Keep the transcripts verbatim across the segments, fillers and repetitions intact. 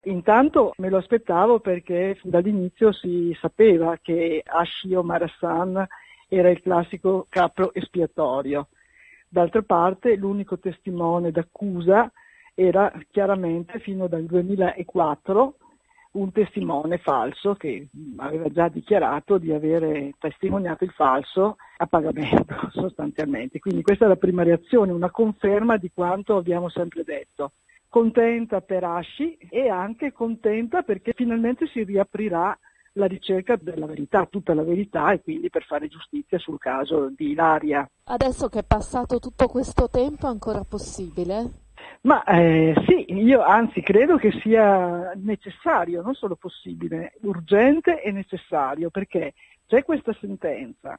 Intanto me lo aspettavo perché dall'inizio si sapeva che Hashi Omar Hassan era il classico capro espiatorio. D'altra parte l'unico testimone d'accusa era chiaramente fino dal duemilaquattro un testimone falso che aveva già dichiarato di avere testimoniato il falso a pagamento sostanzialmente. Quindi questa è la prima reazione, una conferma di quanto abbiamo sempre detto. Contenta per Hashi e anche contenta perché finalmente si riaprirà la ricerca della verità, tutta la verità, e quindi per fare giustizia sul caso di Ilaria. Adesso che è passato tutto questo tempo è ancora possibile? Ma eh, sì, io anzi credo che sia necessario, non solo possibile, urgente e necessario, perché c'è questa sentenza.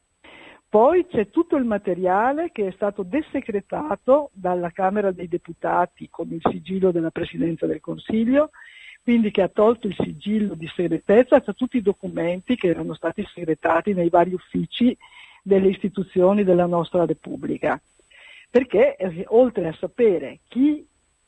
Poi c'è tutto il materiale che è stato desecretato dalla Camera dei Deputati con il sigillo della Presidenza del Consiglio, quindi che ha tolto il sigillo di segretezza tra tutti i documenti che erano stati segretati nei vari uffici delle istituzioni della nostra Repubblica. Perché eh, oltre a sapere chi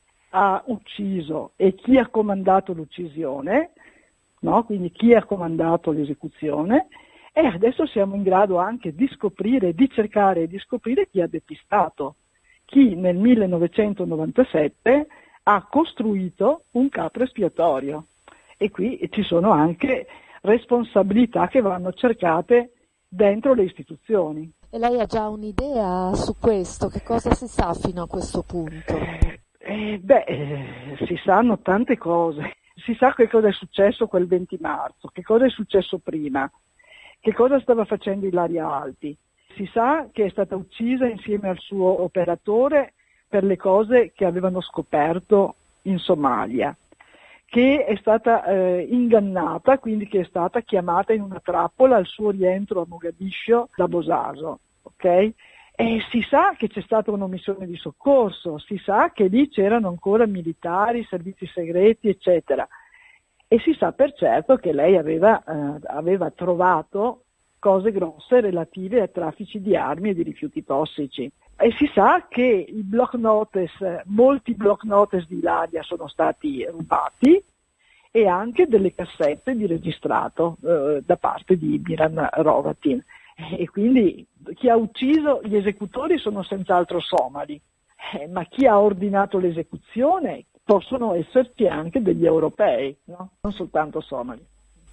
ha ucciso e chi ha comandato l'uccisione, no? Quindi chi ha comandato l'esecuzione, e adesso siamo in grado anche di scoprire, di cercare e di scoprire chi ha depistato, chi nel millenovecentonovantasette ha costruito un capro espiatorio. E qui ci sono anche responsabilità che vanno cercate dentro le istituzioni. E lei ha già un'idea su questo? Che cosa si sa fino a questo punto? Eh, beh, eh, si sanno tante cose. Si sa che cosa è successo quel venti marzo, che cosa è successo prima, che cosa stava facendo Ilaria Alpi. Si sa che è stata uccisa insieme al suo operatore per le cose che avevano scoperto in Somalia, che è stata eh, ingannata, quindi che è stata chiamata in una trappola al suo rientro a Mogadiscio da Bosaso, ok? E si sa che c'è stata una missione di soccorso, si sa che lì c'erano ancora militari, servizi segreti, eccetera. E si sa per certo che lei aveva, eh, aveva trovato cose grosse relative a traffici di armi e di rifiuti tossici. E si sa che i block notice, molti block notice di Ilaria sono stati rubati e anche delle cassette di registrato eh, da parte di Miran Hrovatin. E quindi chi ha ucciso gli esecutori sono senz'altro somali, eh, ma chi ha ordinato l'esecuzione possono esserci anche degli europei, no? Non soltanto somali.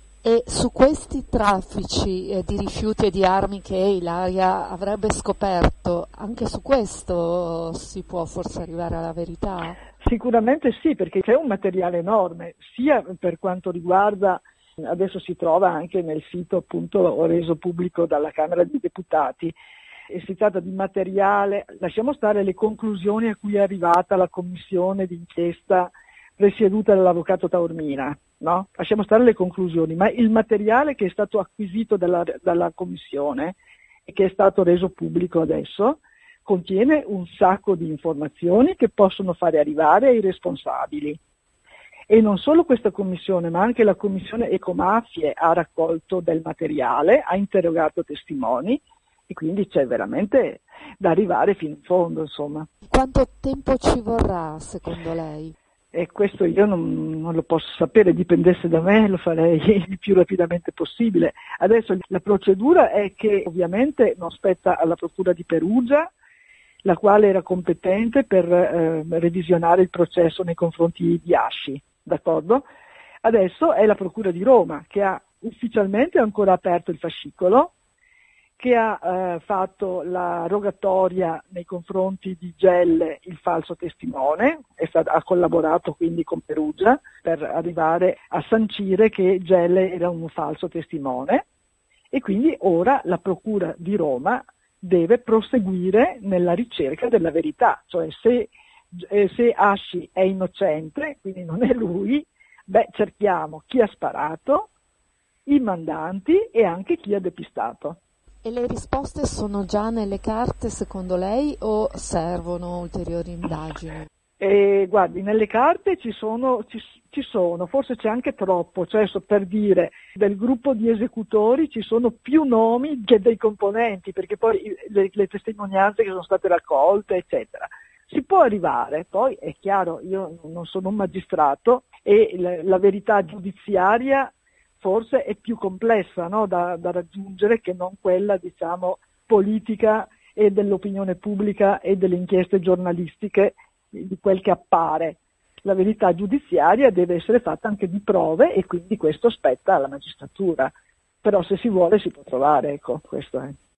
E su questi traffici eh, di rifiuti e di armi che Ilaria avrebbe scoperto, anche su questo si può forse arrivare alla verità? Sicuramente sì, perché c'è un materiale enorme, sia per quanto riguarda, adesso si trova anche nel sito appunto reso pubblico dalla Camera dei Deputati, e si tratta di materiale, lasciamo stare le conclusioni a cui è arrivata la commissione d'inchiesta presieduta dall'avvocato Taormina, no? Lasciamo stare le conclusioni, ma il materiale che è stato acquisito dalla, dalla commissione e che è stato reso pubblico adesso contiene un sacco di informazioni che possono fare arrivare ai responsabili. E non solo questa commissione, ma anche la commissione Ecomafie ha raccolto del materiale, ha interrogato testimoni e quindi c'è veramente da arrivare fino in fondo, insomma. Quanto tempo ci vorrà secondo lei? E questo io non, non lo posso sapere, dipendesse da me lo farei il più rapidamente possibile. Adesso la procedura è che ovviamente non spetta alla Procura di Perugia, la quale era competente per eh, revisionare il processo nei confronti di Hashi, d'accordo? Adesso è la Procura di Roma che ha ufficialmente ancora aperto il fascicolo, che ha eh, fatto la rogatoria nei confronti di Gelle, il falso testimone, è stato, ha collaborato quindi con Perugia per arrivare a sancire che Gelle era un falso testimone, e quindi ora la Procura di Roma deve proseguire nella ricerca della verità, cioè se, eh, se Hashi è innocente, quindi non è lui, beh cerchiamo chi ha sparato, i mandanti e anche chi ha depistato. E le risposte sono già nelle carte secondo lei o servono ulteriori indagini? E, guardi, nelle carte ci sono, ci, ci sono, forse c'è anche troppo, cioè so, per dire, del gruppo di esecutori ci sono più nomi che dei componenti, perché poi le, le testimonianze che sono state raccolte, eccetera, Si può arrivare, poi è chiaro, io non sono un magistrato e la, la verità giudiziaria forse è più complessa, no, da, da raggiungere che non quella, diciamo, politica e dell'opinione pubblica e delle inchieste giornalistiche, di quel che appare. La verità giudiziaria deve essere fatta anche di prove e quindi questo spetta alla magistratura. Però se si vuole si può trovare, ecco, questo è.